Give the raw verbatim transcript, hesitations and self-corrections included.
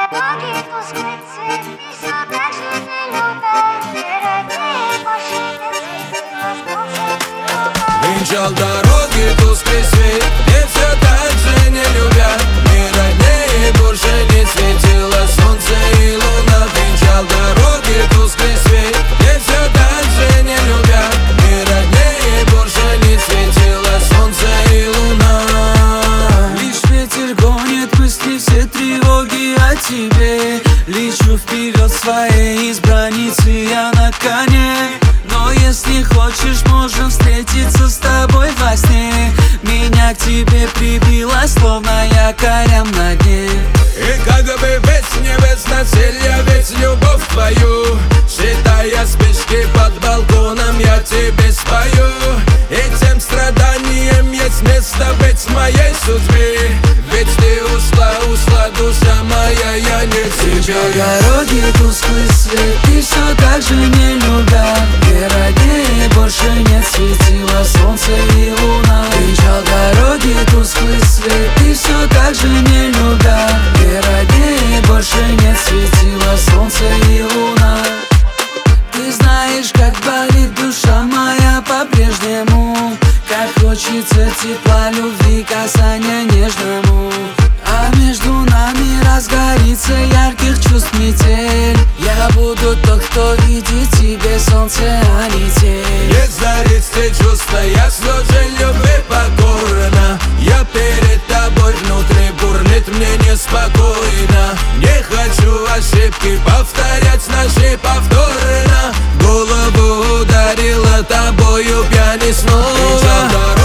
дороги тусклый цвет, и все так же не любят. Не родные больше нет светила, солнце и луна. Венчал дороги тусклый свет, где все так же не любят. Не родные больше не светило солнце и луна. Венчал дороги тусклый свет, где все так же не любят. Не родные больше не светило солнце и луна. Лишь ветер гонит мысли, все тревоги о тебе. Лечу вперед своей избранницы я на коне. Но если хочешь, можем встретиться с тобой во сне. Меня к тебе прибило, словно якорям на дне. И как бы весь не весна, цель я ведь любовь твою. Считая спички под балконом, я тебе спою. И тем страданием есть место быть в моей судьбе. Ведь ты ушла, ушла, душа моя, я не тебя. Дороги тусклый свет, и все так же не любят. Где роднее больше нет светила солнце и луна. Кричал дороги тусклый свет, и все так же не любят. Где роднее больше нет светила солнце и луна. Ты знаешь, как болит душа моя по-прежнему. Как хочется тепла, любви, касания нежному. А между нами разгорится ярких чувств метель. Я буду тот, кто видит тебе солнце, а не тень. Не зарить те чувства, я служил любви покорно. Я перед тобой внутри бурлит, мне неспокойно. Не хочу ошибки повторять наши повторно. Голову ударила тобою пьяный снова.